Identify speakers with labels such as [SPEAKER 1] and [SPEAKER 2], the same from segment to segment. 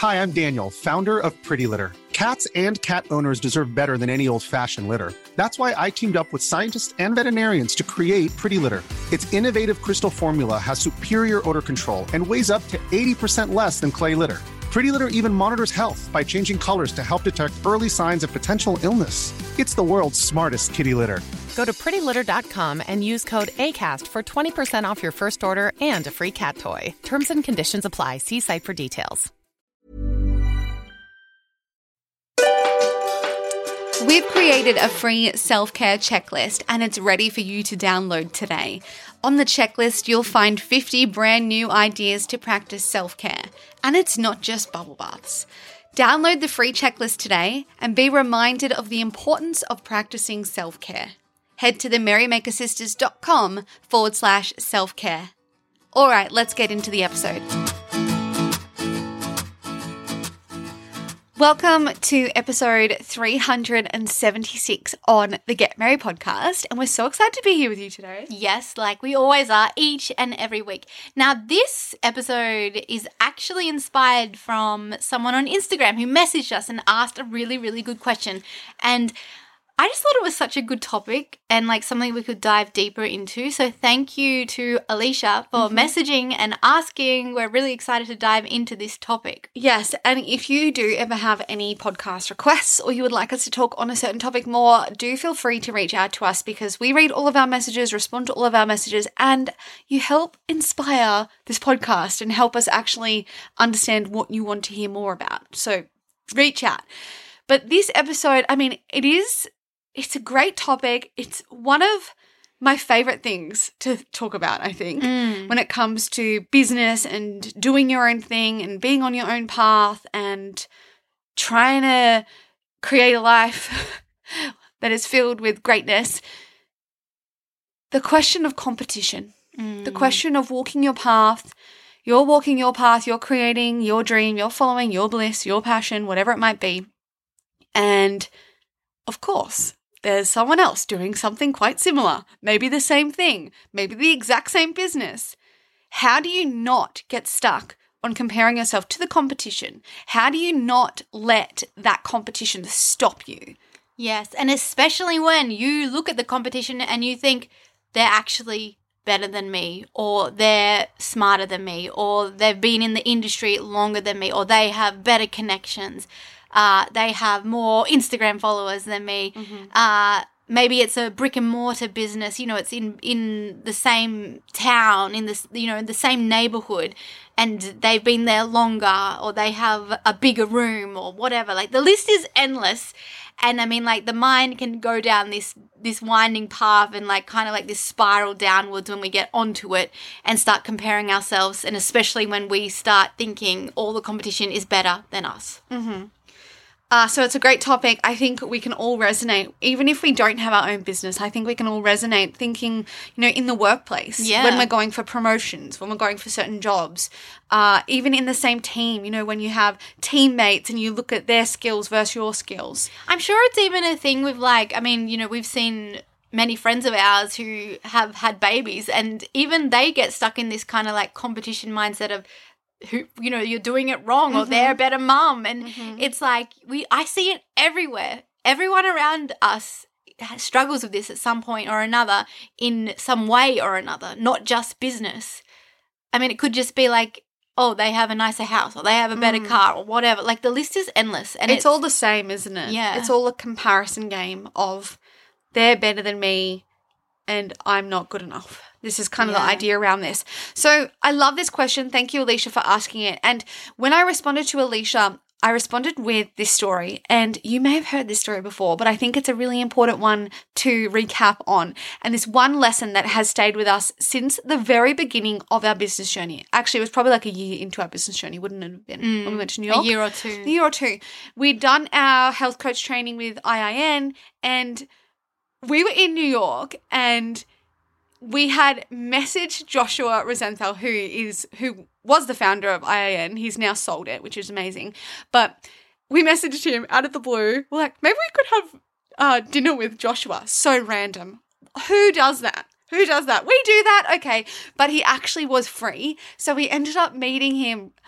[SPEAKER 1] Hi, I'm Daniel, founder of Pretty Litter. Cats and cat owners deserve better than any old-fashioned litter. That's why I teamed up with scientists and veterinarians to create Pretty Litter. Its innovative crystal formula has superior odor control and weighs up to 80% less than clay litter. Pretty Litter even monitors health by changing colors to help detect early signs of potential illness. It's the world's smartest kitty litter.
[SPEAKER 2] Go to prettylitter.com and use code ACAST for 20% off your first order and a free cat toy. Terms and conditions apply. See site for details.
[SPEAKER 3] We've created a free self-care checklist and it's ready for you to download today. On the checklist, you'll find 50 brand new ideas to practice self-care. And it's not just bubble baths. Download the free checklist today and be reminded of the importance of practicing self-care. Head to themerrymakersisters.com/self-care. All right, let's get into the episode. Welcome to episode 376 on the Get Merry podcast, and we're so excited to be here with you today.
[SPEAKER 4] Yes, like we always are, each and every week. Now, this episode is actually inspired from someone on Instagram who messaged us and asked a really, really good question. And I just thought it was such a good topic and like something we could dive deeper into. So thank you to Alicia for messaging and asking. We're really excited to dive into this topic.
[SPEAKER 3] Yes, and if you do ever have any podcast requests or you would like us to talk on a certain topic more, do feel free to reach out to us because we read all of our messages, respond to all of our messages, and you help inspire this podcast and help us actually understand what you want to hear more about. So reach out. But this episode, I mean, it's a great topic. It's one of my favorite things to talk about, I think, when it comes to business and doing your own thing and being on your own path and trying to create a life that is filled with greatness. The question of competition, the question of walking your path. You're walking your path, you're creating your dream, you're following your bliss, your passion, whatever it might be. And of course, there's someone else doing something quite similar, maybe the same thing, maybe the exact same business. How do you not get stuck on comparing yourself to the competition? How do you not let that competition stop you?
[SPEAKER 4] Yes, and especially when you look at the competition and you think they're actually better than me, or they're smarter than me, or they've been in the industry longer than me, or they have better connections. They have more Instagram followers than me. Maybe it's a brick and mortar business. You know, it's in the same town, in this, you know, in the same neighborhood, and they've been there longer, or they have a bigger room, or whatever. Like the list is endless, and I mean, like the mind can go down this winding path and like kind of like this spiral downwards when we get onto it and start comparing ourselves, and especially when we start thinking all the competition is better than us.
[SPEAKER 3] So it's a great topic. I think we can all resonate. Even if we don't have our own business, I think we can all resonate thinking, you know, in the workplace, when we're going for promotions, when we're going for certain jobs, even in the same team, you know, when you have teammates and you look at their skills versus your skills.
[SPEAKER 4] I'm sure it's even a thing with like, I mean, you know, we've seen many friends of ours who have had babies and even they get stuck in this kind of like competition mindset of, who, you know, you're doing it wrong or they're a better mum. And it's like, I see it everywhere. Everyone around us struggles with this at some point or another in some way or another, not just business. I mean, it could just be like, oh, they have a nicer house or they have a better car or whatever. Like the list is endless. And
[SPEAKER 3] it's all the same, isn't it?
[SPEAKER 4] Yeah.
[SPEAKER 3] It's all a comparison game of they're better than me and I'm not good enough. This is kind of the idea around this. So I love this question. Thank you, Alicia, for asking it. And when I responded to Alicia, I responded with this story. And you may have heard this story before, but I think it's a really important one to recap on. And this one lesson that has stayed with us since the very beginning of our business journey. Actually, it was probably like a year into our business journey, wouldn't it have been, when we went to New York?
[SPEAKER 4] A year or two.
[SPEAKER 3] A year or two. We'd done our health coach training with IIN, and we were in New York, and we had messaged Joshua Rosenthal, who was the founder of IIN. He's now sold it, which is amazing. But we messaged him out of the blue. We're like, maybe we could have dinner with Joshua. So random. Who does that? Who does that? We do that? Okay. But he actually was free. So we ended up meeting him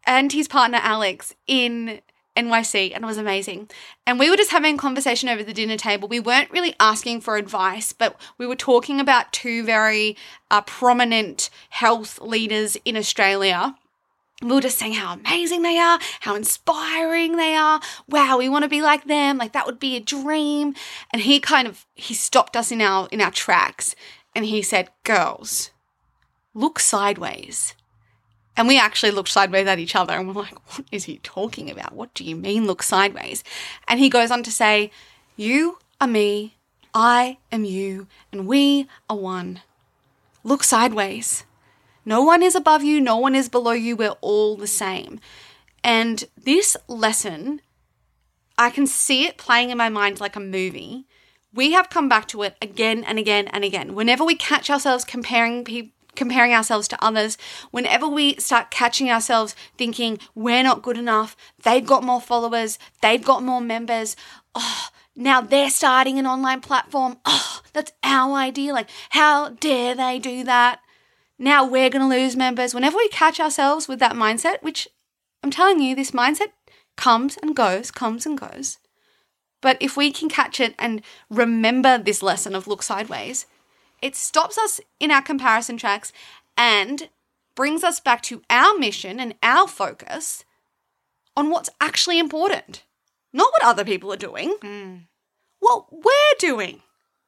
[SPEAKER 3] and his partner Alex in NYC, and it was amazing. And we were just having a conversation over the dinner table. We weren't really asking for advice, but we were talking about two very prominent health leaders in Australia. We were just saying how amazing they are, how inspiring they are. Wow, we want to be like them. Like, that would be a dream. And he stopped us in our tracks, and he said, girls, look sideways. And we actually looked sideways at each other, and we're like, what is he talking about? What do you mean look sideways? And he goes on to say, you are me, I am you, and we are one. Look sideways. No one is above you, no one is below you, we're all the same. And this lesson, I can see it playing in my mind like a movie. We have come back to it again and again and again. Whenever we catch ourselves comparing ourselves to others, whenever we start catching ourselves thinking we're not good enough, they've got more followers, they've got more members, now they're starting an online platform, that's our idea, like how dare they do that? Now we're going to lose members. Whenever we catch ourselves with that mindset, which I'm telling you, this mindset comes and goes. But if we can catch it and remember this lesson of look sideways, it stops us in our comparison tracks and brings us back to our mission and our focus on what's actually important. Not what other people are doing, what we're doing.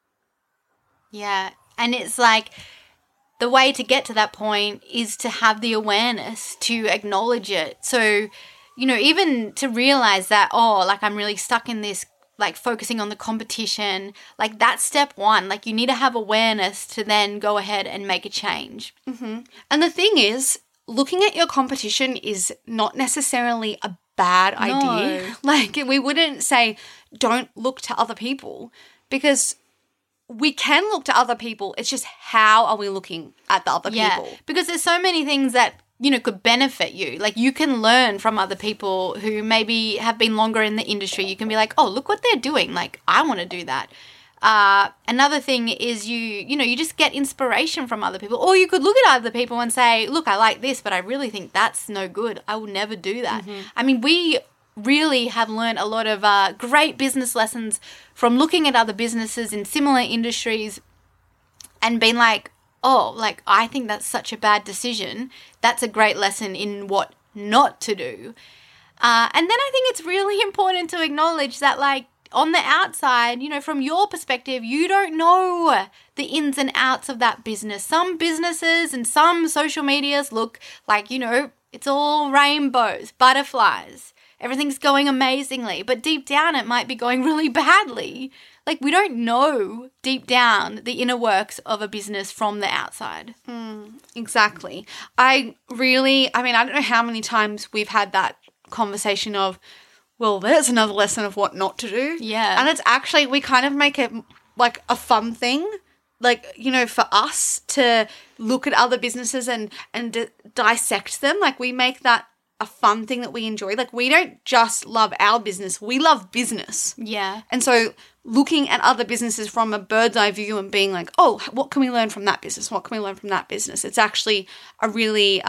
[SPEAKER 4] Yeah, and it's like the way to get to that point is to have the awareness to acknowledge it. So, even to realize that, I'm really stuck in this, like focusing on the competition, like that's step one. Like you need to have awareness to then go ahead and make a change.
[SPEAKER 3] Mm-hmm. And the thing is, looking at your competition is not necessarily a bad idea. Like we wouldn't say don't look to other people, because we can look to other people. It's just how are we looking at the other people?
[SPEAKER 4] Because there's so many things that, could benefit you. Like you can learn from other people who maybe have been longer in the industry. You can be like, oh, look what they're doing. Like I want to do that. Another thing is you just get inspiration from other people. Or you could look at other people and say, look, I like this, but I really think that's no good. I will never do that. Mm-hmm. I mean, we really have learned a lot of great business lessons from looking at other businesses in similar industries and being like, I think that's such a bad decision. That's a great lesson in what not to do. And then I think it's really important to acknowledge that, like, on the outside, from your perspective, you don't know the ins and outs of that business. Some businesses and some social medias look like, it's all rainbows, butterflies. Everything's going amazingly, but deep down it might be going really badly. Like we don't know deep down the inner works of a business from the outside.
[SPEAKER 3] Exactly. I don't know how many times we've had that conversation of, well, there's another lesson of what not to do.
[SPEAKER 4] Yeah.
[SPEAKER 3] And it's actually, we kind of make it like a fun thing. Like, for us to look at other businesses and dissect them. Like we make that a fun thing that we enjoy. Like we don't just love our business, we love business.
[SPEAKER 4] Yeah.
[SPEAKER 3] And so looking at other businesses from a bird's eye view and being like, oh, what can we learn from that business? What can we learn from that business? It's actually a really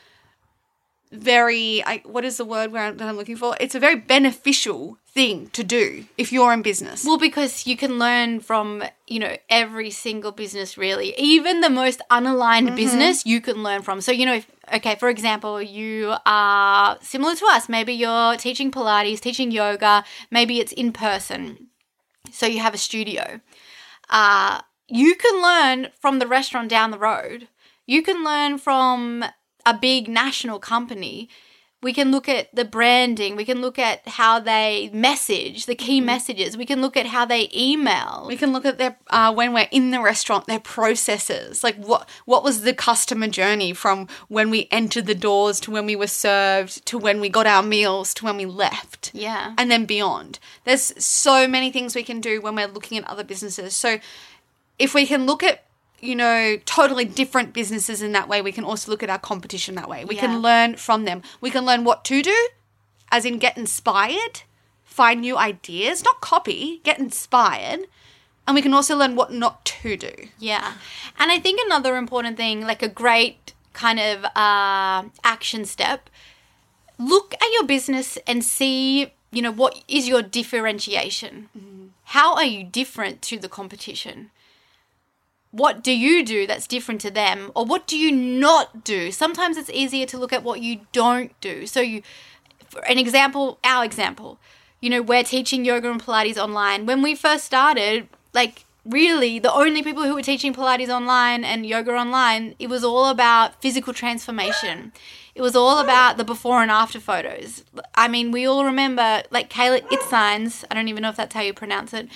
[SPEAKER 3] what is the word that I'm looking for? It's a very beneficial thing to do if you're in business.
[SPEAKER 4] Well, because you can learn from, every single business really. Even the most unaligned business you can learn from. So, for example, you are similar to us. Maybe you're teaching Pilates, teaching yoga. Maybe it's in person. So you have a studio. You can learn from the restaurant down the road. You can learn from a big national company. We can look at the branding. We can look at how they message, the key messages. We can look at how they email.
[SPEAKER 3] We can look at their when we're in the restaurant, their processes. Like what was the customer journey from when we entered the doors to when we were served to when we got our meals to when we left.
[SPEAKER 4] Yeah.
[SPEAKER 3] And then beyond. There's so many things we can do when we're looking at other businesses. So if we can look at totally different businesses in that way, we can also look at our competition that way. We can learn from them. We can learn what to do, as in get inspired, find new ideas, not copy, get inspired. And we can also learn what not to do.
[SPEAKER 4] Yeah. And I think another important thing, like a great kind of action step, look at your business and see, you know, what is your differentiation? Mm-hmm. How are you different to the competition? What do you do that's different to them? Or what do you not do? Sometimes it's easier to look at what you don't do. So for an example, our example, you know, we're teaching yoga and Pilates online. When we first started, like, really the only people who were teaching Pilates online and yoga online, it was all about physical transformation. It was all about the before and after photos. I mean, we all remember, like, Kayla Itsines, I don't even know if that's how you pronounce it,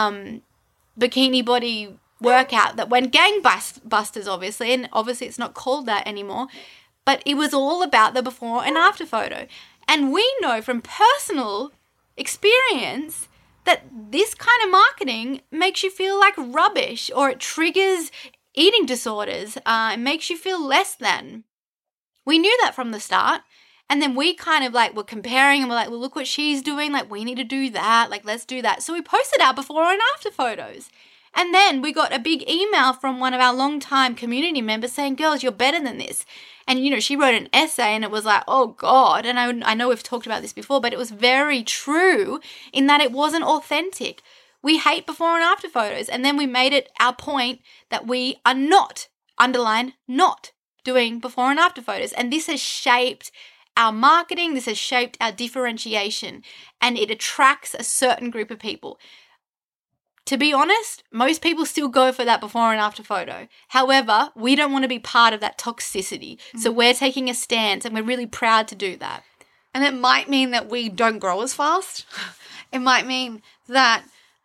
[SPEAKER 4] bikini body workout that went gangbusters, obviously, and obviously it's not called that anymore, but it was all about the before and after photo. And we know from personal experience that this kind of marketing makes you feel like rubbish, or it triggers eating disorders. It makes you feel less than. We knew that from the start. And then we kind of like were comparing and we're like, well, look what she's doing. Like, we need to do that. Like, let's do that. So we posted our before and after photos. And then we got a big email from one of our longtime community members saying, girls, you're better than this. And, you know, she wrote an essay and it was like, oh, God. And I know we've talked about this before, but it was very true in that it wasn't authentic. We hate before and after photos. And then we made it our point that we are not, underline, not doing before and after photos. And this has shaped our marketing. This has shaped our differentiation. And it attracts a certain group of people. To be honest, most people still go for that before and after photo. However, we don't want to be part of that toxicity. Mm-hmm. So we're taking a stance and we're really proud to do that.
[SPEAKER 3] And it might mean that we don't grow as fast. It might mean that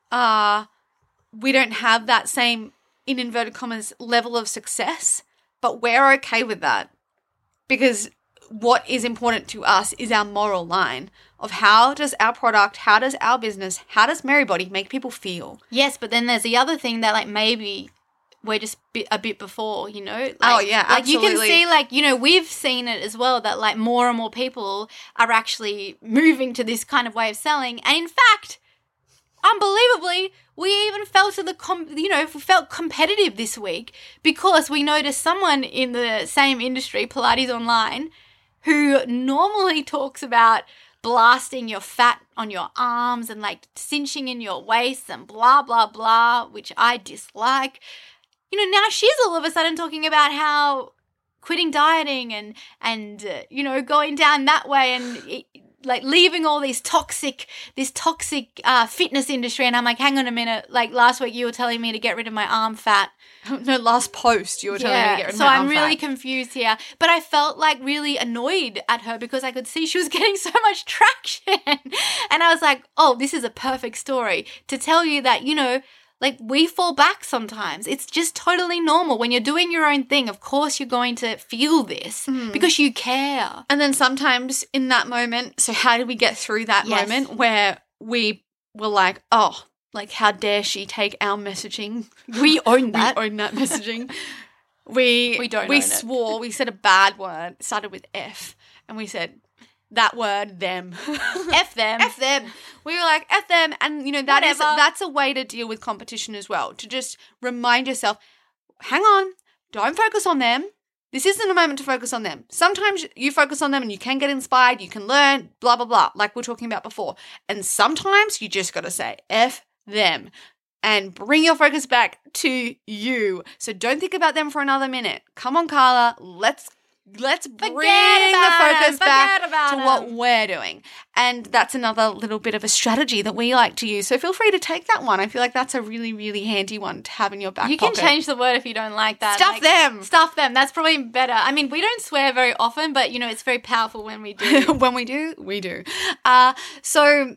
[SPEAKER 3] we don't have that same, in inverted commas, level of success. But we're okay with that, because what is important to us is our moral line of how does our product, how does our business, how does Merrybody make people feel?
[SPEAKER 4] Yes, but then there's the other thing that, like, maybe we're just a bit before, you know? Like,
[SPEAKER 3] oh, yeah, absolutely.
[SPEAKER 4] Like, you can see, like, you know, we've seen it as well that, like, more and more people are actually moving to this kind of way of selling. And in fact, unbelievably, we even felt we felt competitive this week because we noticed someone in the same industry, Pilates Online, who normally talks about blasting your fat on your arms and like cinching in your waist and blah, blah, blah, which I dislike. You know, now she's all of a sudden talking about how quitting dieting and going down that way and like leaving all this toxic fitness industry. And I'm like, hang on a minute. Like, last week you were telling me to get rid of my arm fat.
[SPEAKER 3] No, last post you were telling me to get rid of my arm fat.
[SPEAKER 4] So I'm really confused here. But I felt like really annoyed at her because I could see she was getting so much traction. And I was like, oh, this is a perfect story to tell you that, you know, like, we fall back sometimes. It's just totally normal. When you're doing your own thing, of course you're going to feel this because you care.
[SPEAKER 3] And then sometimes in that moment, so how did we get through that moment where we were like, oh, like, how dare she take our messaging?
[SPEAKER 4] We own that.
[SPEAKER 3] We own that messaging. We swore. We said a bad word. It started with F. And we said that word, them.
[SPEAKER 4] F them.
[SPEAKER 3] F them. We were like, F them. And, you know, that's a way to deal with competition as well. To just remind yourself, hang on, don't focus on them. This isn't a moment to focus on them. Sometimes you focus on them and you can get inspired, you can learn, blah, blah, blah, like we were talking about before. And sometimes you just got to say, F them. And bring your focus back to you. So don't think about them for another minute. Come on, Carla, let's bring the focus back to what we're doing. And that's another little bit of a strategy that we like to use. So feel free to take that one. I feel like that's a really, really handy one to have in your back pocket.
[SPEAKER 4] You can change the word if you don't like that.
[SPEAKER 3] Stuff them.
[SPEAKER 4] That's probably better. I mean, we don't swear very often, but, you know, it's very powerful when we do.
[SPEAKER 3] When we do, we do. So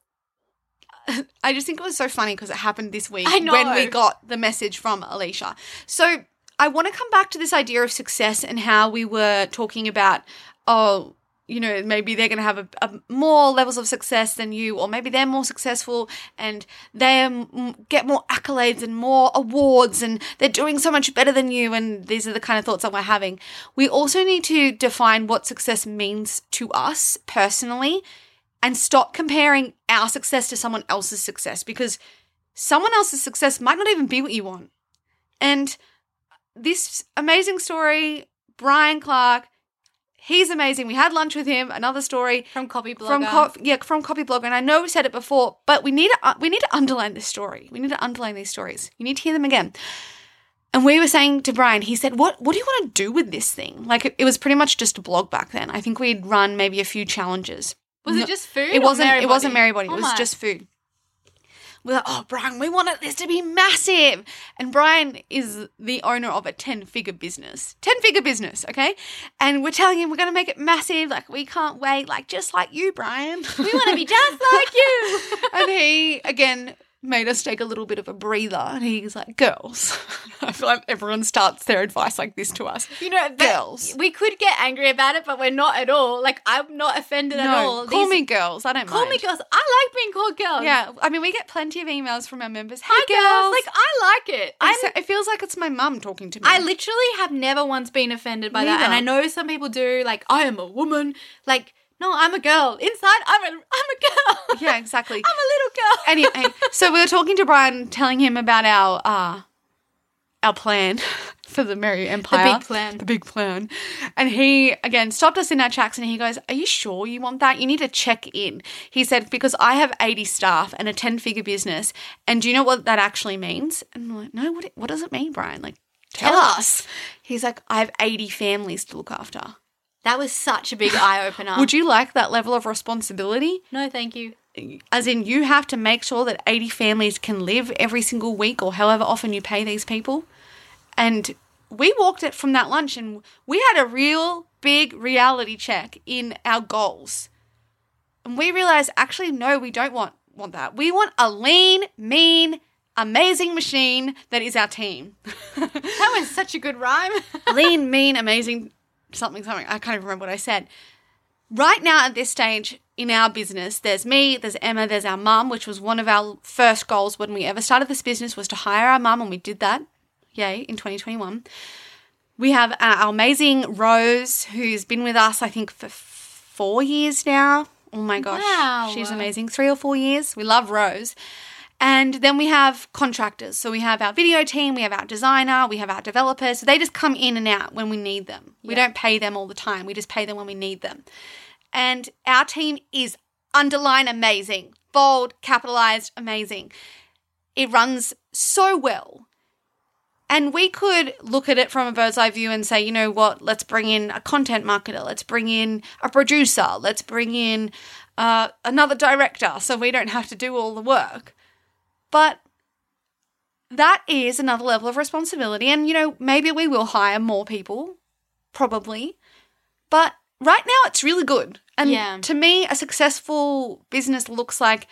[SPEAKER 3] I just think it was so funny because it happened this week when we got the message from Alicia. So I want to come back to this idea of success and how we were talking about, oh, you know, maybe they're going to have a more levels of success than you, or maybe they're more successful and they get more accolades and more awards and they're doing so much better than you, and these are the kind of thoughts that we're having. We also need to define what success means to us personally and stop comparing our success to someone else's success, because someone else's success might not even be what you want. And this amazing story, Brian Clark, He's amazing. We had lunch with him. Another story
[SPEAKER 4] From Copyblogger.
[SPEAKER 3] from Copyblogger. And I know we said it before, but we need to underline this story. We need to underline these stories. You need to hear them again. And we were saying to Brian, he said, what do you want to do with this thing? Like, it was pretty much just a blog back then. I think we'd run maybe a few challenges.
[SPEAKER 4] Was it just food?
[SPEAKER 3] It wasn't Merrybody.
[SPEAKER 4] Oh
[SPEAKER 3] It was just food. We're like, oh, Brian, we wanted this to be massive. And Brian is the owner of a 10-figure business. 10-figure business, okay? And we're telling him we're going to make it massive. Like, we can't wait. Like, just like you, Brian.
[SPEAKER 4] We want to be just like you.
[SPEAKER 3] And he, again, made us take a little bit of a breather. And he's like, girls. I feel like everyone starts their advice like this to us.
[SPEAKER 4] You know,
[SPEAKER 3] girls.
[SPEAKER 4] We could get angry about it, but we're not at all. Like, I'm not offended at all.
[SPEAKER 3] Call me girls. I don't
[SPEAKER 4] Call
[SPEAKER 3] mind.
[SPEAKER 4] me girls. I like being called girls.
[SPEAKER 3] Yeah. I mean, we get plenty of emails from our members. Hey,
[SPEAKER 4] Hi,
[SPEAKER 3] girls.
[SPEAKER 4] girls. Like, I like it.
[SPEAKER 3] It feels like it's my mum talking to me.
[SPEAKER 4] I literally have never once been offended by that.
[SPEAKER 3] Neither.
[SPEAKER 4] And I know some people do, like, I am a woman. Like, no, I'm a girl. Inside, I'm a girl.
[SPEAKER 3] Yeah, exactly.
[SPEAKER 4] I'm a little girl.
[SPEAKER 3] Anyway, so we were talking to Brian, telling him about our plan for the Merry Empire. The big plan. And he, again, stopped us in our tracks and he goes, are you sure you want that? You need to check in. He said, because I have 80 staff and a 10-figure business. And do you know what that actually means? And I'm like, no, what does it mean, Brian? Like, tell us. He's like, I have 80 families to look after.
[SPEAKER 4] That was such a big eye-opener.
[SPEAKER 3] Would you like that level of responsibility?
[SPEAKER 4] No, thank you.
[SPEAKER 3] As in, you have to make sure that 80 families can live every single week or however often you pay these people. And we walked it from that lunch and we had a real big reality check in our goals. And we realized, actually, no, we don't want that. We want a lean, mean, amazing machine that is our team.
[SPEAKER 4] That was such a good rhyme.
[SPEAKER 3] Lean, mean, amazing, something. I can't even remember what I said. Right now at this stage in our business, there's me, there's Emma, there's our mum, which was one of our first goals when we ever started this business was to hire our mum, and we did that. Yay, in 2021. We have our amazing Rose, who's been with us, I think, for 4 years now. Oh my gosh.
[SPEAKER 4] Wow.
[SPEAKER 3] She's amazing. 3 or 4 years. We love Rose. And then we have contractors. So we have our video team, we have our designer, we have our developers. So they just come in and out when we need them. We don't pay them all the time. We just pay them when we need them. And our team is underline amazing, bold, capitalized, amazing. It runs so well. And we could look at it from a bird's eye view and say, you know what, let's bring in a content marketer, let's bring in a producer, let's bring in another director so we don't have to do all the work. But that is another level of responsibility. And, you know, maybe we will hire more people, probably. But right now it's really good. And to me, a successful business looks like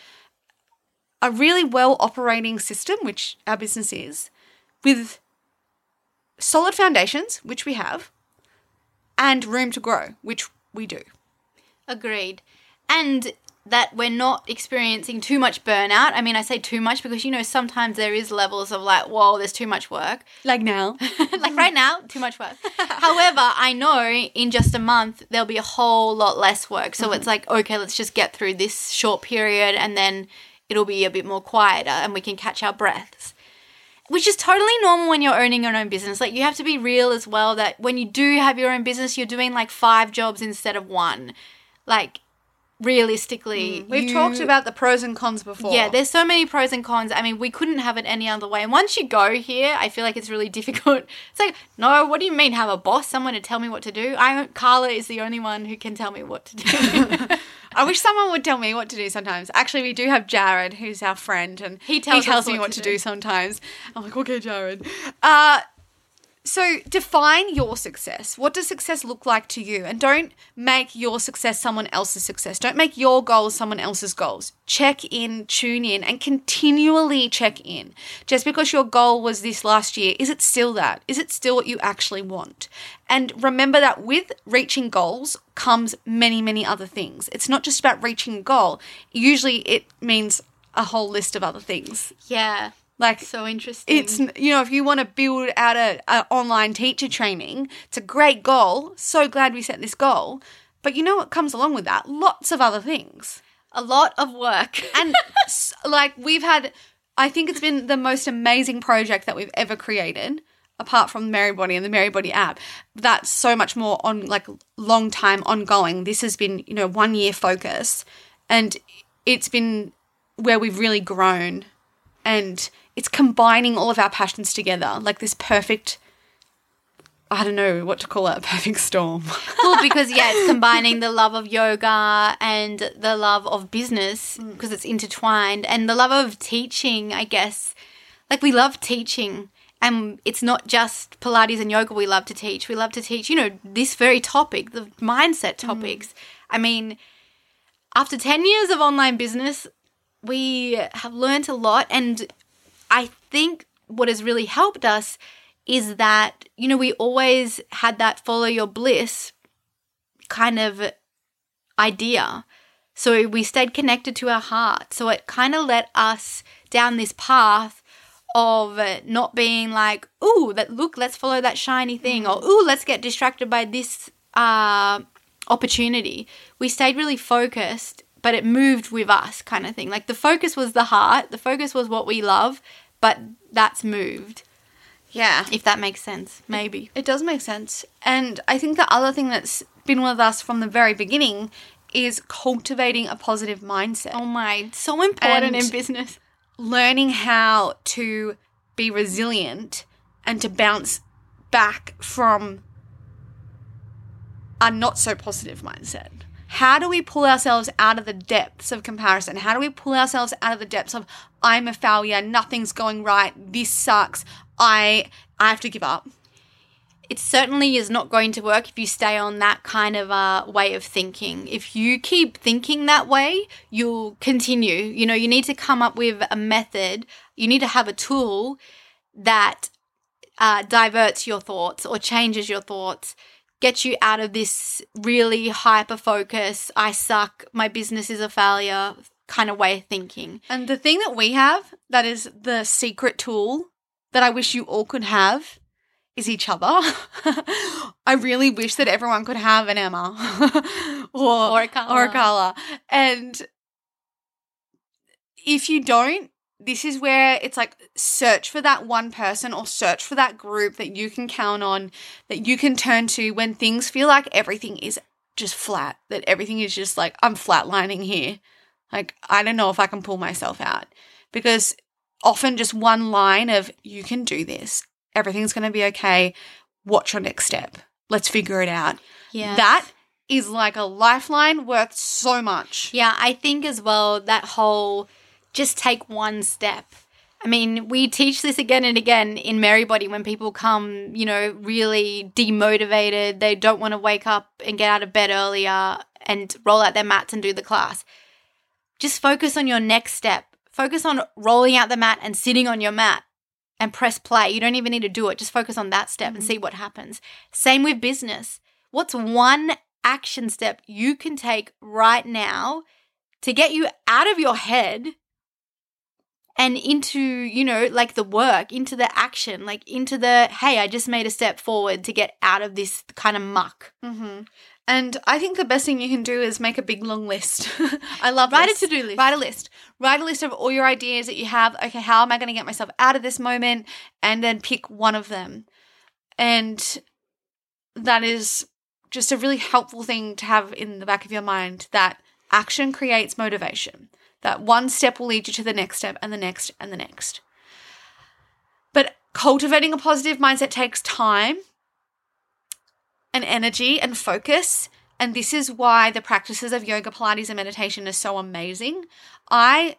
[SPEAKER 3] a really well operating system, which our business is, with solid foundations, which we have, and room to grow, which we do.
[SPEAKER 4] Agreed. And that we're not experiencing too much burnout. I mean, I say too much because, you know, sometimes there is levels of like, whoa, there's too much work.
[SPEAKER 3] Like now.
[SPEAKER 4] Like right now, too much work. However, I know in just a month, there'll be a whole lot less work. So it's like, okay, let's just get through this short period and then it'll be a bit more quieter and we can catch our breaths. Which is totally normal when you're owning your own business. Like, you have to be real as well that when you do have your own business, you're doing like 5 jobs instead of 1. Like, realistically.
[SPEAKER 3] We've talked about the pros and cons before.
[SPEAKER 4] Yeah, there's so many pros and cons. I mean, we couldn't have it any other way. And once you go here, I feel like it's really difficult. It's like, no, what do you mean have a boss, someone to tell me what to do? Carla is the only one who can tell me what to do.
[SPEAKER 3] I wish someone would tell me what to do sometimes. Actually, we do have Jared, who's our friend, and he tells me what to do sometimes. I'm like, okay, Jared. So define your success. What does success look like to you? And don't make your success someone else's success. Don't make your goals someone else's goals. Check in, tune in, and continually check in. Just because your goal was this last year, is it still that? Is it still what you actually want? And remember that with reaching goals comes many, many other things. It's not just about reaching a goal. Usually it means a whole list of other things.
[SPEAKER 4] Yeah.
[SPEAKER 3] Like,
[SPEAKER 4] so interesting.
[SPEAKER 3] It's, you know, if you want to build out a online teacher training, it's a great goal. So glad we set this goal. But you know what comes along with that? Lots of other things.
[SPEAKER 4] A lot of work.
[SPEAKER 3] And like we've had, I think it's been the most amazing project that we've ever created. apart from Mary Body and the Mary Body app, that's so much more on like long time ongoing. This has been, 1 year focus, and it's been where we've really grown, and it's combining all of our passions together, like this perfect, I don't know what to call it, a perfect storm.
[SPEAKER 4] Well, because, it's combining the love of yoga and the love of business because it's intertwined, and the love of teaching, I guess. Like, we love teaching, and it's not just Pilates and yoga we love to teach. We love to teach, this very topic, the mindset topics. I mean, after 10 years of online business, we have learned a lot, and I think what has really helped us is that, we always had that follow your bliss kind of idea. So we stayed connected to our heart. So it kind of led us down this path of not being like, ooh, let's follow that shiny thing, or ooh, let's get distracted by this opportunity. We stayed really focused, but it moved with us kind of thing. Like the focus was the heart, the focus was what we love, but that's moved.
[SPEAKER 3] Yeah.
[SPEAKER 4] If that makes sense, maybe.
[SPEAKER 3] It does make sense. And I think the other thing that's been with us from the very beginning is cultivating a positive mindset.
[SPEAKER 4] Oh my, so important
[SPEAKER 3] And
[SPEAKER 4] in business.
[SPEAKER 3] Learning how to be resilient and to bounce back from a not so positive mindset. How do we pull ourselves out of the depths of comparison? How do we pull ourselves out of the depths of I'm a failure, nothing's going right, this sucks, I have to give up?
[SPEAKER 4] It certainly is not going to work if you stay on that kind of way of thinking. If you keep thinking that way, you'll continue. You need to come up with a method. You need to have a tool that diverts your thoughts or changes your thoughts, gets you out of this really hyper-focus, I suck, my business is a failure kind of way of thinking.
[SPEAKER 3] And the thing that we have that is the secret tool that I wish you all could have is each other. I really wish that everyone could have an Emma or a Carla. And if you don't, this is where it's like search for that one person or search for that group that you can count on, that you can turn to when things feel like everything is just flat, that everything is just like, I'm flatlining here. Like, I don't know if I can pull myself out. Because often just one line of, you can do this, everything's going to be okay, what's your next step? Let's figure it out.
[SPEAKER 4] Yeah.
[SPEAKER 3] That is like a lifeline worth so much.
[SPEAKER 4] Yeah, I think as well that whole just take one step. I mean, we teach this again and again in Mary Body when people come, really demotivated, they don't want to wake up and get out of bed earlier and roll out their mats and do the class. Just focus on your next step. Focus on rolling out the mat and sitting on your mat and press play. You don't even need to do it. Just focus on that step and see what happens. Same with business. What's one action step you can take right now to get you out of your head and into, like the work, into the action, like into the, hey, I just made a step forward to get out of this kind of muck.
[SPEAKER 3] Mm-hmm. And I think the best thing you can do is make a big long list. I love
[SPEAKER 4] Write
[SPEAKER 3] lists.
[SPEAKER 4] a to-do list.
[SPEAKER 3] Write a list. Write a list of all your ideas that you have. Okay, how am I going to get myself out of this moment? And then pick one of them. And that is just a really helpful thing to have in the back of your mind, that action creates motivation. That one step will lead you to the next step and the next and the next. But cultivating a positive mindset takes time and energy and focus. And this is why the practices of yoga, Pilates, and meditation are so amazing. I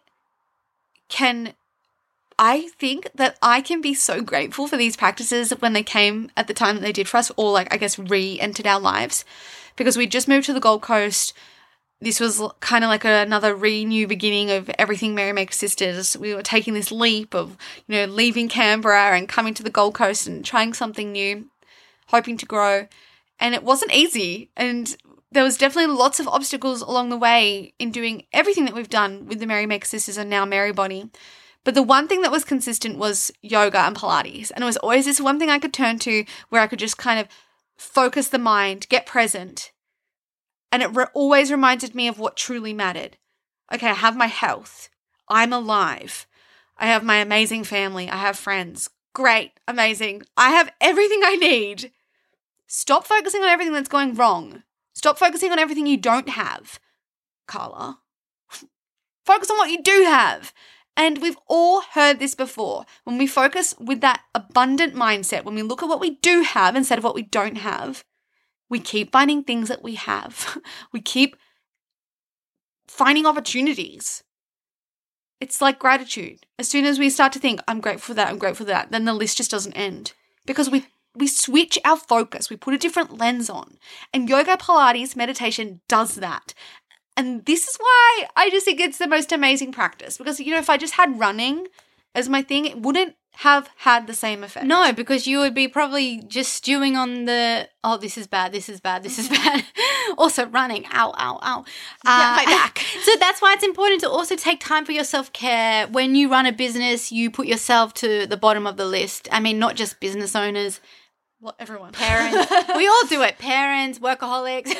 [SPEAKER 3] think that I can be so grateful for these practices when they came at the time that they did for us, or like, I guess, re-entered our lives, because we just moved to the Gold Coast. This was kind of like another new beginning of everything Merrymaker Sisters. We were taking this leap of, leaving Canberra and coming to the Gold Coast and trying something new, hoping to grow. And it wasn't easy. And there was definitely lots of obstacles along the way in doing everything that we've done with the Merrymaker Sisters and now Mary Body. But the one thing that was consistent was yoga and Pilates. And it was always this one thing I could turn to where I could just kind of focus the mind, get present. And it always reminded me of what truly mattered. Okay, I have my health. I'm alive. I have my amazing family. I have friends. great, amazing. I have everything I need. Stop focusing on everything that's going wrong. Stop focusing on everything you don't have, Carla. Focus on what you do have. And we've all heard this before. When we focus with that abundant mindset, when we look at what we do have instead of what we don't have, we keep finding things that we have. We keep finding opportunities. It's like gratitude. As soon as we start to think, I'm grateful for that, then the list just doesn't end. Because we switch our focus. We put a different lens on. And yoga, Pilates, meditation does that. And this is why I just think it's the most amazing practice. Because, if I just had running as my thing, it wouldn't have had the same effect.
[SPEAKER 4] No, because you would be probably just stewing on this is bad, this is bad, this is bad. Also running, ow, ow, ow.
[SPEAKER 3] My back.
[SPEAKER 4] So that's why it's important to also take time for your self-care. When you run a business, you put yourself to the bottom of the list. I mean, not just business owners.
[SPEAKER 3] Well, everyone.
[SPEAKER 4] Parents. We all do it. Parents, workaholics.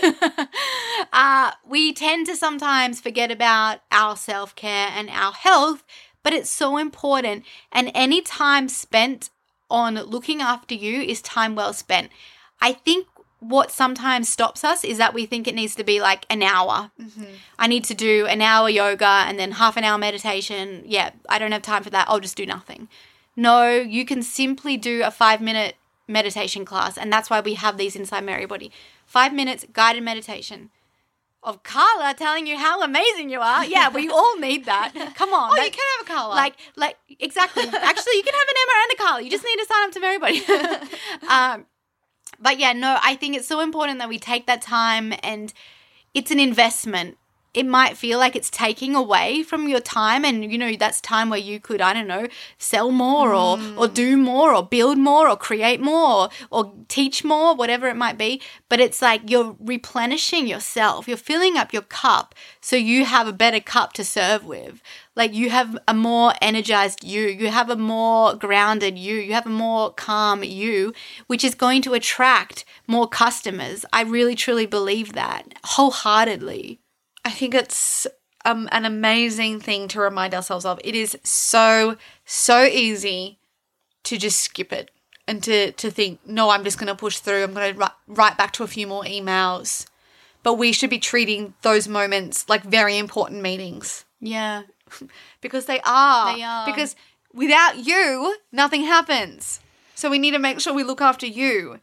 [SPEAKER 4] We tend to sometimes forget about our self-care and our health, but it's so important. And any time spent on looking after you is time well spent. I think what sometimes stops us is that we think it needs to be like an hour. Mm-hmm. I need to do an hour yoga and then half an hour meditation. Yeah, I don't have time for that. I'll just do nothing. No, you can simply do a 5-minute meditation class, and that's why we have these inside Merrybody. 5 minutes guided meditation of Carla telling you how amazing you are. Yeah, we all need that. Come on.
[SPEAKER 3] You can have a Carla.
[SPEAKER 4] Like exactly. Actually, you can have an Emma and a Carla. You just need to sign up to Merrybody. But yeah, no, I think it's so important that we take that time, and it's an investment. It might feel like it's taking away from your time, and, that's time where you could, I don't know, sell more or do more or build more or create more or teach more, whatever it might be. But it's like you're replenishing yourself. You're filling up your cup so you have a better cup to serve with. Like you have a more energized you have a more grounded you have a more calm you, which is going to attract more customers. I really, truly believe that wholeheartedly.
[SPEAKER 3] I think it's an amazing thing to remind ourselves of. It is so, so easy to just skip it and to think, no, I'm just going to push through. I'm going to write back to a few more emails. But we should be treating those moments like very important meetings.
[SPEAKER 4] Yeah.
[SPEAKER 3] Because they are.
[SPEAKER 4] They are.
[SPEAKER 3] Because without you, nothing happens. So we need to make sure we look after you.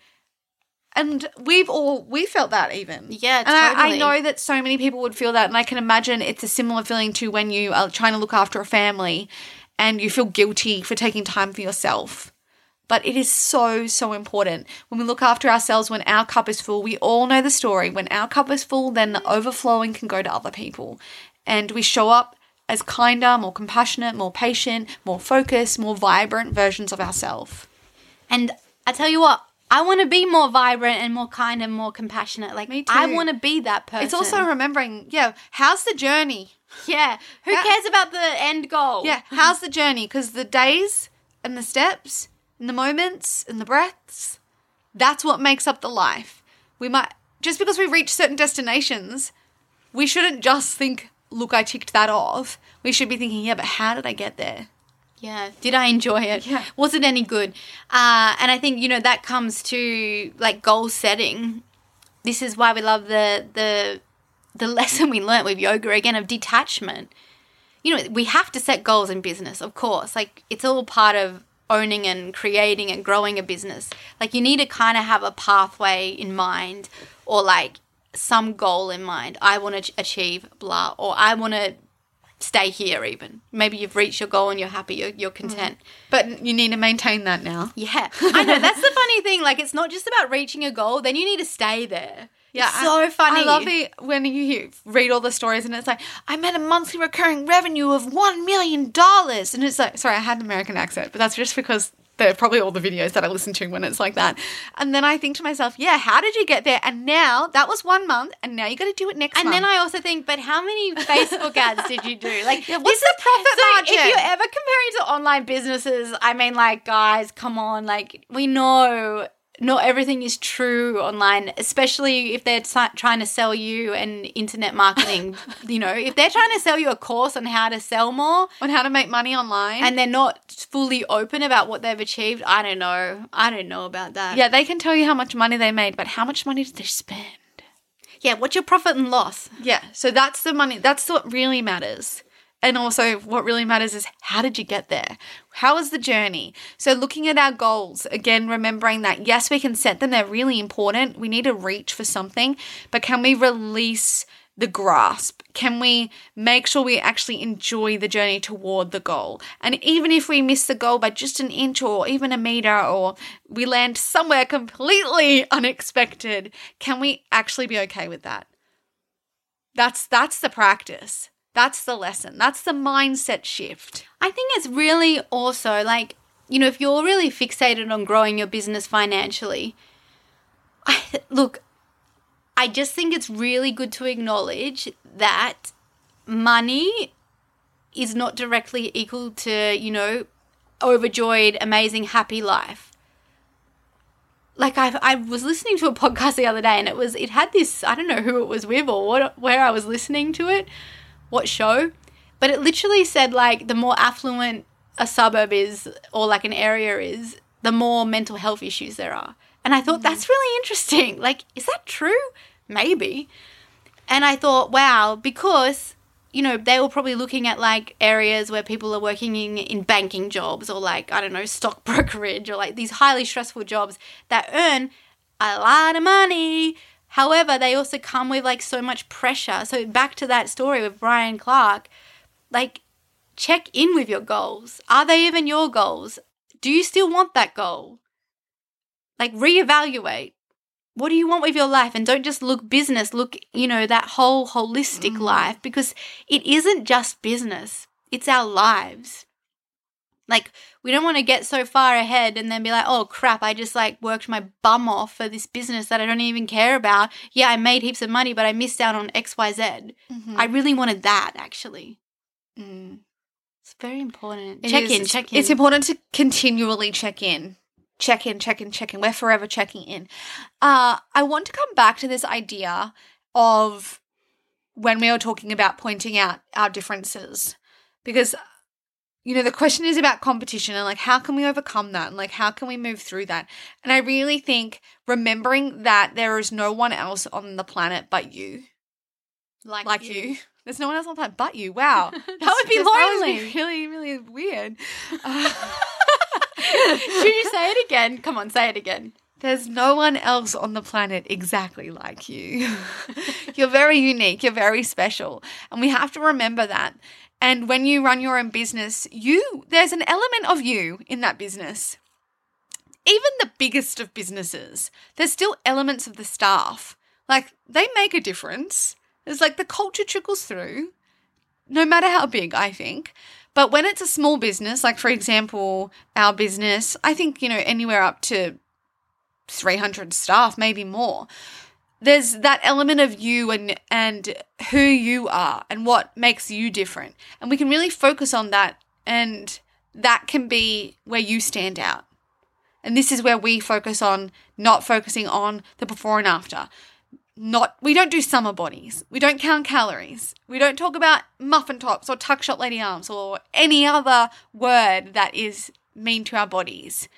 [SPEAKER 3] And we felt that even.
[SPEAKER 4] Yeah,
[SPEAKER 3] and
[SPEAKER 4] totally.
[SPEAKER 3] I know that so many people would feel that, and I can imagine it's a similar feeling to when you are trying to look after a family and you feel guilty for taking time for yourself. But it is so, so important. When we look after ourselves, when our cup is full, we all know the story. When our cup is full, then the overflowing can go to other people. And we show up as kinder, more compassionate, more patient, more focused, more vibrant versions of ourselves.
[SPEAKER 4] And I tell you what, I want to be more vibrant and more kind and more compassionate. Like,
[SPEAKER 3] Me too.
[SPEAKER 4] I want to be that person.
[SPEAKER 3] It's also remembering, how's the journey?
[SPEAKER 4] Yeah. Who cares about the end goal?
[SPEAKER 3] Yeah, how's the journey? Because the days and the steps and the moments and the breaths, that's what makes up the life. Just because we reach certain destinations, we shouldn't just think, look, I ticked that off. We should be thinking, but how did I get there?
[SPEAKER 4] Yeah. Did I enjoy it?
[SPEAKER 3] Yeah.
[SPEAKER 4] Was it any good? And I think, that comes to like goal setting. This is why we love the lesson we learnt with yoga again of detachment. We have to set goals in business, of course. Like it's all part of owning and creating and growing a business. Like you need to kind of have a pathway in mind or like some goal in mind. I want to achieve blah, or I want to stay here even. Maybe you've reached your goal and you're happy, you're content.
[SPEAKER 3] But you need to maintain that now.
[SPEAKER 4] Yeah. I know, that's the funny thing. Like it's not just about reaching a goal, then you need to stay there.
[SPEAKER 3] Yeah,
[SPEAKER 4] it's so funny.
[SPEAKER 3] I love it when you read all the stories and it's like, I made a monthly recurring revenue of $1 million. And it's like, sorry, I had an American accent, but that's just because they're probably all the videos that I listen to when it's like that. And then I think to myself, how did you get there? And now that was 1 month and now you got to do it next month.
[SPEAKER 4] And then I also think, but how many Facebook ads did you do? Like,
[SPEAKER 3] what's the profit margin?
[SPEAKER 4] If you're ever comparing to online businesses, I mean, like, guys, come on. Like, we know not everything is true online, especially if they're trying to sell you an internet marketing, if they're trying to sell you a course on how to sell more.
[SPEAKER 3] On how to make money online.
[SPEAKER 4] And they're not fully open about what they've achieved. I don't know about that.
[SPEAKER 3] Yeah, they can tell you how much money they made, but how much money did they spend?
[SPEAKER 4] Yeah, what's your profit and loss?
[SPEAKER 3] Yeah, so that's the money. That's what really matters. And also what really matters is how did you get there? How was the journey? So looking at our goals, again, remembering that, yes, we can set them. They're really important. We need to reach for something, but can we release the grasp? Can we make sure we actually enjoy the journey toward the goal? And even if we miss the goal by just an inch or even a meter, or we land somewhere completely unexpected, can we actually be okay with that? That's the practice. That's the lesson. That's the mindset shift.
[SPEAKER 4] I think it's really also if you're really fixated on growing your business financially, I just think it's really good to acknowledge that money is not directly equal to, overjoyed, amazing, happy life. I was listening to a podcast the other day and it had this, I don't know who it was with or where I was listening to it, what show, but it literally said the more affluent a suburb is or an area is, the more mental health issues there are. And I thought that's really interesting. Is that true? Maybe. And I thought, wow, because, they were probably looking at areas where people are working in banking jobs or stock brokerage or these highly stressful jobs that earn a lot of money. However, they also come with so much pressure. So back to that story with Brian Clark, check in with your goals. Are they even your goals? Do you still want that goal? Reevaluate. What do you want with your life? And don't just look business, look, that whole holistic life, because it isn't just business. It's our lives. We don't want to get so far ahead and then be oh crap, I just worked my bum off for this business that I don't even care about. Yeah, I made heaps of money, but I missed out on XYZ. I really wanted that, actually. It's very important. Check in.
[SPEAKER 3] It's important to continually check in. Check in. We're forever checking in. I want to come back to this idea of when we were talking about pointing out our differences, because the question is about competition and how can we overcome that and how can we move through that? And I really think remembering that there is no one else on the planet but you. Like you. There's no one else on the planet but you. Wow.
[SPEAKER 4] That would be lonely.
[SPEAKER 3] That would be really, really weird.
[SPEAKER 4] Should you say it again? Come on, say it again.
[SPEAKER 3] There's no one else on the planet exactly like you. You're very unique. You're very special. And we have to remember that. And when you run your own business, there's an element of you in that business. Even the biggest of businesses, there's still elements of the staff. They make a difference. There's the culture trickles through, no matter how big, I think. But when it's a small business, for example, our business, I think, anywhere up to 300 staff, maybe more. There's that element of you and who you are and what makes you different. And we can really focus on that, and that can be where you stand out. And this is where we focus on not focusing on the before and after. We don't do summer bodies. We don't count calories. We don't talk about muffin tops or tuck shop lady arms or any other word that is mean to our bodies.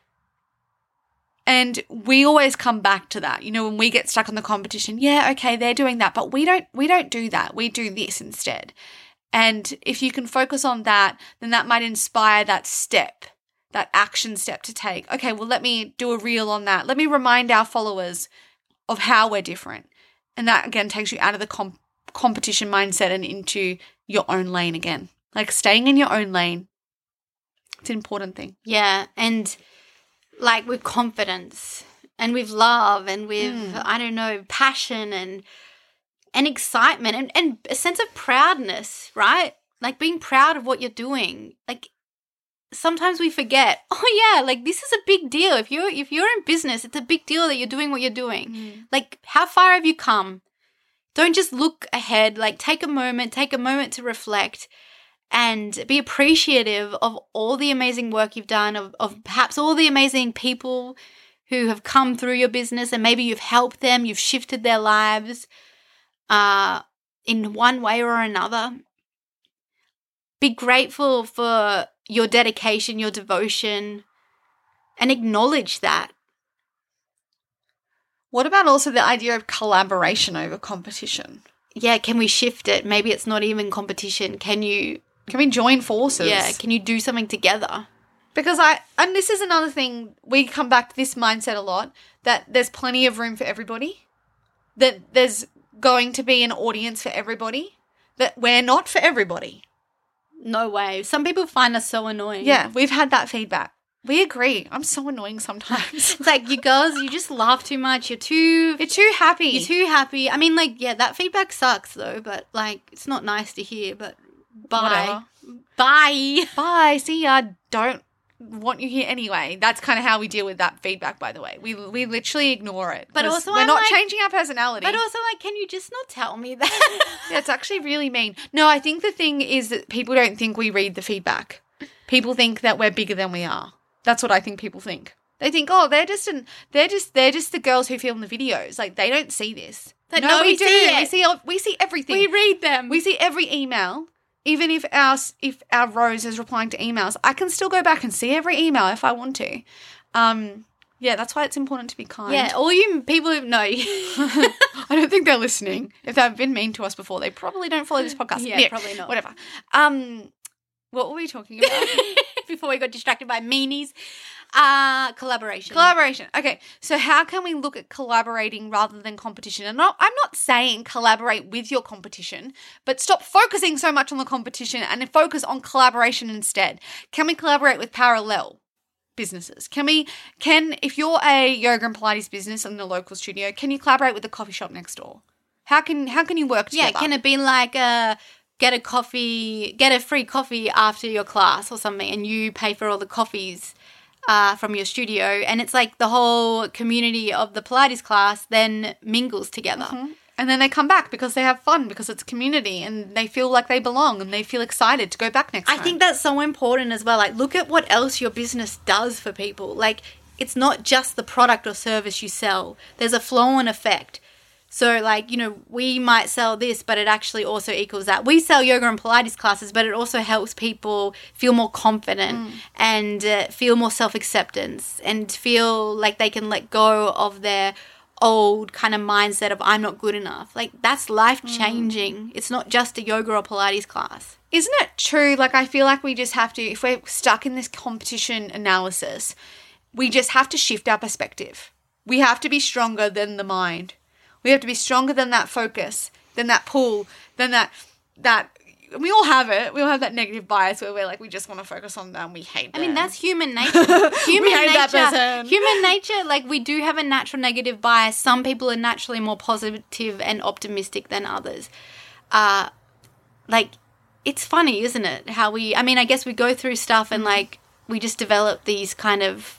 [SPEAKER 3] And we always come back to that. When we get stuck on the competition, yeah, okay, they're doing that, but we don't do that. We do this instead. And if you can focus on that, then that might inspire that step, that action step to take. Okay, well, let me do a reel on that. Let me remind our followers of how we're different. And that, again, takes you out of the competition mindset and into your own lane again. Staying in your own lane. It's an important thing.
[SPEAKER 4] Yeah, and with confidence and with love and with, passion and excitement and a sense of proudness, right? Being proud of what you're doing. Sometimes we forget, this is a big deal. If you're in business, it's a big deal that you're doing what you're doing. How far have you come? Don't just look ahead. Take a moment to reflect and be appreciative of all the amazing work you've done, of perhaps all the amazing people who have come through your business and maybe you've helped them, you've shifted their lives in one way or another. Be grateful for your dedication, your devotion, and acknowledge that.
[SPEAKER 3] What about also the idea of collaboration over competition?
[SPEAKER 4] Yeah, can we shift it? Maybe it's not even competition. Can we
[SPEAKER 3] join forces?
[SPEAKER 4] Yeah, can you do something together?
[SPEAKER 3] Because and this is another thing, we come back to this mindset a lot, that there's plenty of room for everybody, that there's going to be an audience for everybody, that we're not for everybody.
[SPEAKER 4] No way. Some people find us so annoying.
[SPEAKER 3] Yeah, we've had that feedback. We agree. I'm so annoying sometimes.
[SPEAKER 4] It's like, you girls, you just laugh too much. You're too
[SPEAKER 3] happy.
[SPEAKER 4] You're too happy. I mean, like, yeah, that feedback sucks though, but like, it's not nice to hear, but bye.
[SPEAKER 3] Whatever.
[SPEAKER 4] Bye.
[SPEAKER 3] Bye. See ya. Don't want you here anyway. That's kind of how we deal with that feedback, by the way. We literally ignore it.
[SPEAKER 4] But also
[SPEAKER 3] we're not changing our personality.
[SPEAKER 4] But also, like, can you just not tell me that?
[SPEAKER 3] Yeah, it's actually really mean. No, I think the thing is that people don't think we read the feedback. People think that we're bigger than we are. That's what I think people think. They think, oh, they're just the girls who film the videos. Like, they don't see this.
[SPEAKER 4] But no, we do.
[SPEAKER 3] We see everything.
[SPEAKER 4] We read them.
[SPEAKER 3] We see every email. Even if our Rose is replying to emails, I can still go back and see every email if I want to. Yeah, that's why it's important to be kind.
[SPEAKER 4] Yeah, all you people who know.
[SPEAKER 3] I don't think they're listening. If they've been mean to us before, they probably don't follow this podcast.
[SPEAKER 4] Yeah, probably not.
[SPEAKER 3] Whatever. What were we talking about?
[SPEAKER 4] Before we got distracted by meanies. Collaboration.
[SPEAKER 3] Collaboration. Okay, so how can we look at collaborating rather than competition? And I'm not saying collaborate with your competition, but stop focusing so much on the competition and focus on collaboration instead. Can we collaborate with parallel businesses? If you're a yoga and Pilates business in the local studio, can you collaborate with the coffee shop next door? How can you work together?
[SPEAKER 4] Yeah, can it be like get a free coffee after your class or something, and you pay for all the coffees from your studio, and it's like the whole community of the Pilates class then mingles together.
[SPEAKER 3] Mm-hmm. And then they come back because they have fun, because it's community and they feel like they belong and they feel excited to go back next time.
[SPEAKER 4] I think that's so important as well. Like, look at what else your business does for people. Like, it's not just the product or service you sell. There's a flow-on effect. So, like, you know, we might sell this, but it actually also equals that. We sell yoga and Pilates classes, but it also helps people feel more confident and feel more self-acceptance and feel like they can let go of their old kind of mindset of I'm not good enough. Like, that's life-changing. It's not just a yoga or Pilates class.
[SPEAKER 3] Isn't it true? Like, I feel like we just have to, if we're stuck in this competition analysis, we just have to shift our perspective. We have to be stronger than the mind. We have to be stronger than that focus, than that pull, than that. We all have it. We all have that negative bias where we're like, we just want to focus on them. We hate them.
[SPEAKER 4] I mean, that's human nature. Human
[SPEAKER 3] hate
[SPEAKER 4] nature.
[SPEAKER 3] that person.
[SPEAKER 4] Human nature, like, we do have a natural negative bias. Some people are naturally more positive and optimistic than others. Like, it's funny, isn't it? I guess we go through stuff and, like, we just develop these kind of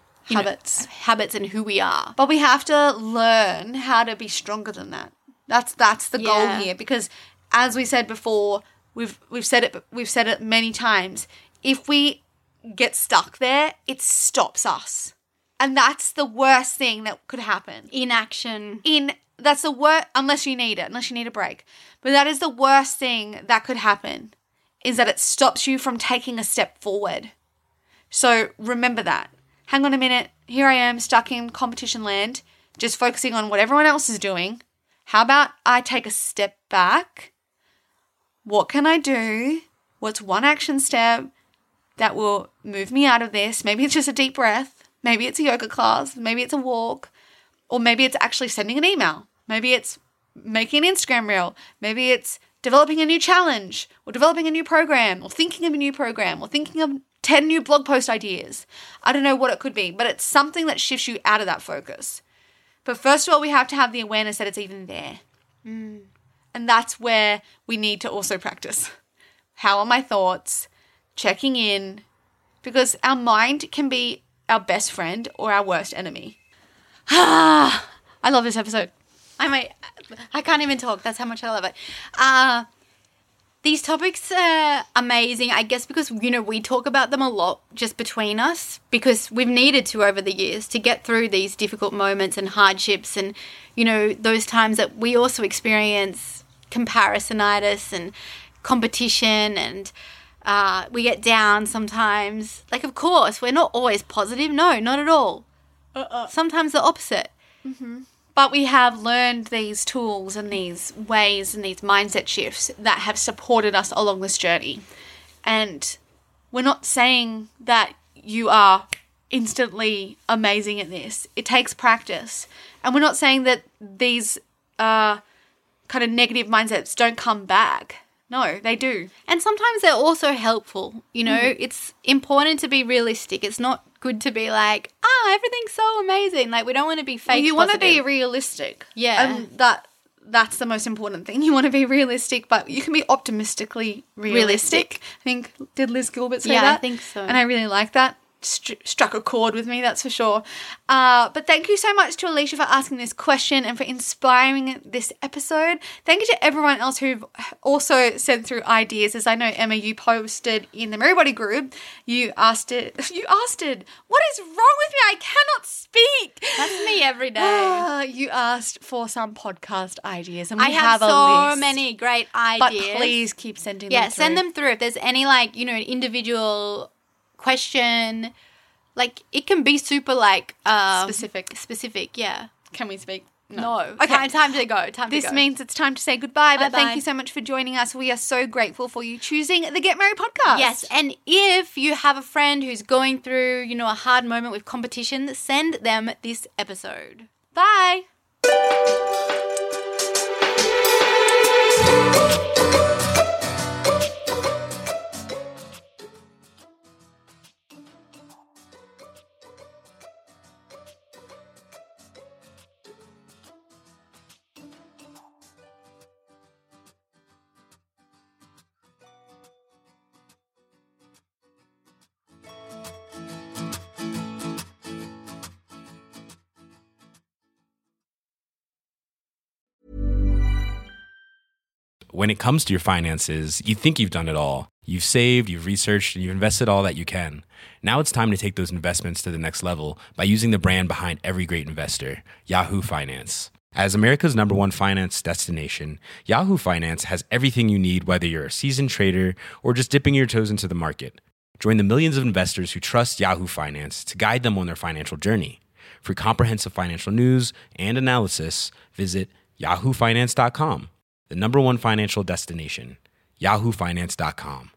[SPEAKER 4] habits and who we are.
[SPEAKER 3] But we have to learn how to be stronger than that. That's the goal here, because as we said before, we've said it many times. If we get stuck there, it stops us. And that's the worst thing that could happen.
[SPEAKER 4] Inaction.
[SPEAKER 3] That's the worst, unless you need a break. But that is the worst thing that could happen, is that it stops you from taking a step forward. So remember that. Hang on a minute, here I am stuck in competition land, just focusing on what everyone else is doing. How about I take a step back? What can I do? What's one action step that will move me out of this? Maybe it's just a deep breath. Maybe it's a yoga class. Maybe it's a walk. Or maybe it's actually sending an email. Maybe it's making an Instagram reel. Maybe it's developing a new challenge, or developing a new program, or thinking of a new program, or thinking of 10 new blog post ideas. I don't know what it could be, but it's something that shifts you out of that focus. But first of all, we have to have the awareness that it's even there. And that's where we need to also practice. How are my thoughts? Checking in. Because our mind can be our best friend or our worst enemy. I love this episode.
[SPEAKER 4] I can't even talk. That's how much I love it. These topics are amazing, I guess, because, we talk about them a lot just between us because we've needed to over the years to get through these difficult moments and hardships and, those times that we also experience comparisonitis and competition and we get down sometimes. Like, of course, we're not always positive. No, not at all. Sometimes the opposite.
[SPEAKER 3] Mm-hmm. But we have learned these tools and these ways and these mindset shifts that have supported us along this journey. And we're not saying that you are instantly amazing at this. It takes practice. And we're not saying that these kind of negative mindsets don't come back. No, they do.
[SPEAKER 4] And sometimes they're also helpful. It's important to be realistic. It's not good to be like, everything's so amazing. Like, we don't want to be fake.
[SPEAKER 3] You want to be realistic.
[SPEAKER 4] Yeah.
[SPEAKER 3] And that's the most important thing. You want to be realistic, but you can be optimistically realistic. I think, did Liz Gilbert say that?
[SPEAKER 4] Yeah, I think so.
[SPEAKER 3] And I really like that. Struck a chord with me, that's for sure. But thank you so much to Alicia for asking this question and for inspiring this episode. Thank you to everyone else who've also sent through ideas. As I know, Emma, you posted in the Merrybody group, you asked it, what is wrong with me? I cannot speak.
[SPEAKER 4] That's me every day.
[SPEAKER 3] You asked for some podcast ideas, and we
[SPEAKER 4] I have
[SPEAKER 3] a
[SPEAKER 4] so
[SPEAKER 3] list.
[SPEAKER 4] many great ideas.
[SPEAKER 3] But please keep sending them
[SPEAKER 4] Yeah,
[SPEAKER 3] through.
[SPEAKER 4] send them through. If there's any, an individual question, it can be super specific, yeah.
[SPEAKER 3] Can we speak?
[SPEAKER 4] No.
[SPEAKER 3] Okay.
[SPEAKER 4] Time to go.
[SPEAKER 3] This means it's time to say goodbye, but
[SPEAKER 4] Bye-bye.
[SPEAKER 3] thank you so much for joining us. We are so grateful for you choosing the Get Merry podcast.
[SPEAKER 4] Yes, and if you have a friend who's going through, a hard moment with competition, send them this episode.
[SPEAKER 3] Bye.
[SPEAKER 5] When it comes to your finances, you think you've done it all. You've saved, you've researched, and you've invested all that you can. Now it's time to take those investments to the next level by using the brand behind every great investor, Yahoo Finance. As America's #1 finance destination, Yahoo Finance has everything you need, whether you're a seasoned trader or just dipping your toes into the market. Join the millions of investors who trust Yahoo Finance to guide them on their financial journey. For comprehensive financial news and analysis, visit yahoofinance.com. The #1 financial destination, yahoofinance.com.